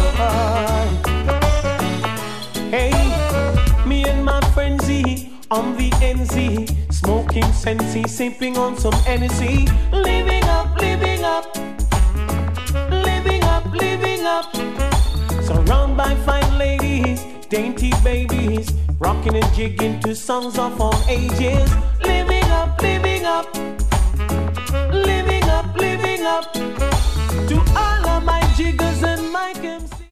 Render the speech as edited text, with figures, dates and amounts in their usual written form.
Hey, me and my friend Z on the NZ, smoking Sensi, sipping on some Hennessy, living up, living up, living up, living up. Surrounded by fine ladies, dainty babies, rocking and jigging to songs of all ages, living up, living up, living up, living up. To all of my jiggers